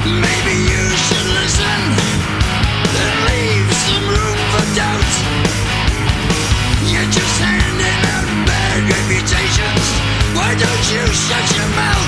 Maybe you should listen and leave some room for doubt. You're just handing out bad reputations. Why don't you shut your mouth?